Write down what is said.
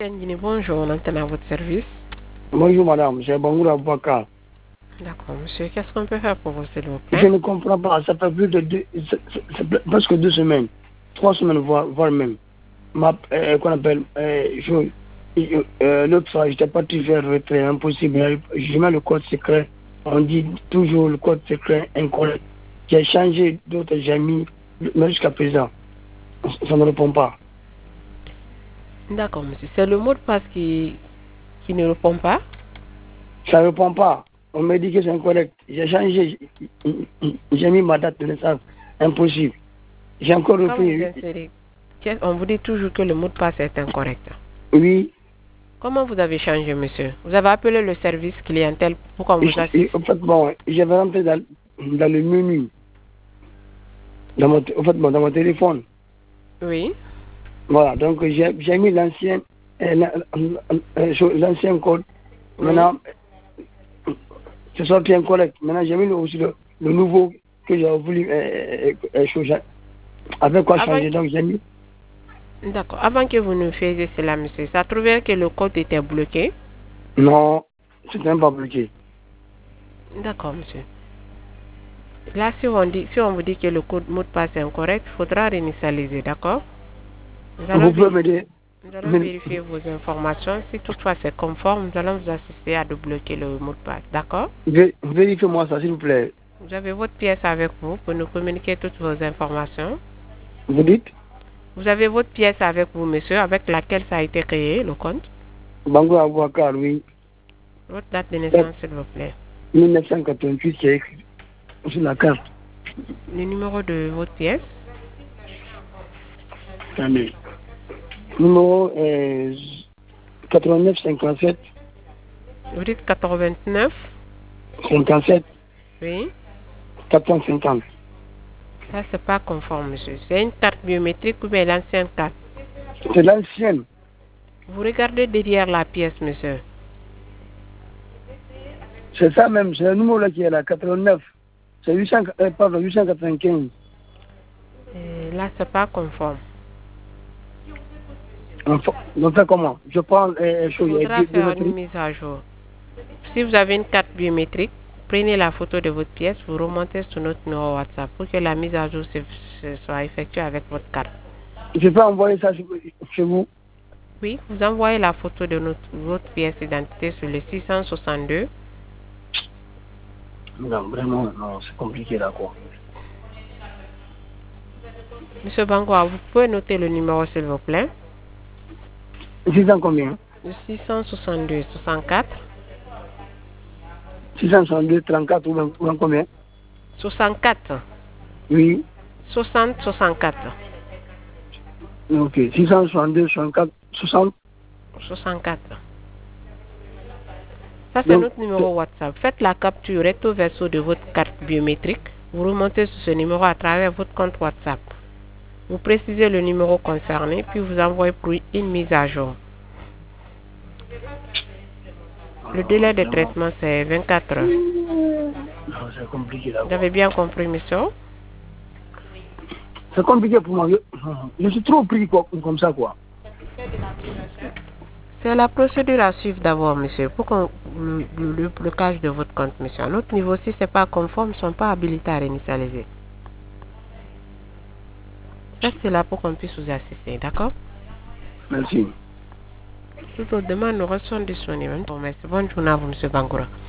Bonjour, on entend à votre service. Bonjour madame, c'est Bangoura Bouaka. D'accord, monsieur, qu'est-ce qu'on peut faire pour vous, s'il vous plaît? Je ne comprends pas, ça fait plus de presque 2 semaines, 3 semaines, voire même. Qu'on appelle, l'autre soir, j'étais parti faire le retrait, impossible. Je mets le code secret, on dit toujours le code secret incorrect. J'ai changé d'autres, j'ai mis, mais jusqu'à présent, ça ne répond pas. D'accord, monsieur. C'est le mot de passe qui ne répond pas? Ça ne répond pas. On me dit que c'est incorrect. J'ai changé, j'ai mis ma date de naissance. Impossible. J'ai encore Quand vous repris. insérez, on vous dit toujours que le mot de passe est incorrect. Oui. Comment vous avez changé, monsieur? Vous avez appelé le service clientèle pour qu'on vous assiste? En fait, bon, j'avais rentré dans le menu, dans mon téléphone. Oui. Voilà, donc j'ai mis l'ancien code. Oui. Maintenant, c'est sorti incorrect. Maintenant, j'ai mis aussi le nouveau que j'ai voulu changer. Avec quoi changer, donc j'ai mis. D'accord. Avant que vous ne faisiez cela, monsieur, ça trouvait que le code était bloqué? Non, c'est même pas bloqué. D'accord, monsieur. Là, si on vous dit que le mot de passe est incorrect, il faudra réinitialiser, d'accord? Vous pouvez m'aider? Nous allons vérifier vos informations. Si toutefois c'est conforme, nous allons vous assister à débloquer le mot de passe, d'accord? Vérifiez-moi ça, s'il vous plaît. Vous avez votre pièce avec vous pour nous communiquer toutes vos informations. Vous dites? Vous avez votre pièce avec vous, monsieur, avec laquelle ça a été créé, le compte? Bangoura Bouaka, oui. Votre date de naissance, s'il vous plaît. 1988, c'est écrit sur la carte. Le numéro de votre pièce? Attendez. Numéro 89 57. Vous dites 89? 57. Oui. 450. Ça, c'est pas conforme, monsieur. C'est une carte biométrique ou bien l'ancienne carte? C'est l'ancienne. Vous regardez derrière la pièce, monsieur. C'est ça même, c'est le numéro là qui est là, 89. C'est 895. Là, c'est pas conforme. On fait comment? Je prends Il faudra faire une mise à jour. Si vous avez une carte biométrique, prenez la photo de votre pièce, vous remontez sur notre numéro WhatsApp pour que la mise à jour soit effectuée avec votre carte. Je peux envoyer ça chez vous? Oui, vous envoyez la photo de votre pièce d'identité sur le 662. Non, vraiment, non, c'est compliqué là, quoi. Monsieur Bangoua, vous pouvez noter le numéro, s'il vous plaît? 600 combien? Le 662 64. 662 34 ou combien? 64. Oui. 60 64. Ok, 662 64 60. 64. Ça, c'est notre numéro WhatsApp. Faites la capture recto verso de votre carte biométrique. Vous remontez sur ce numéro à travers votre compte WhatsApp. Vous précisez le numéro concerné, puis vous envoyez pour une mise à jour. Le délai de traitement, c'est 24 heures. Non, c'est compliqué là. Vous avez bien compris, monsieur? C'est compliqué pour moi. Je suis trop pris comme ça, quoi. C'est la procédure à suivre d'abord, monsieur, pour le blocage de votre compte, monsieur. À notre niveau, si ce n'est pas conforme, ils ne sont pas habilités à réinitialiser. Restez là pour qu'on puisse vous assister, d'accord? Merci. Toutes vos demandes nous sont disponibles. Merci. Bonne journée à vous, monsieur Bangoura.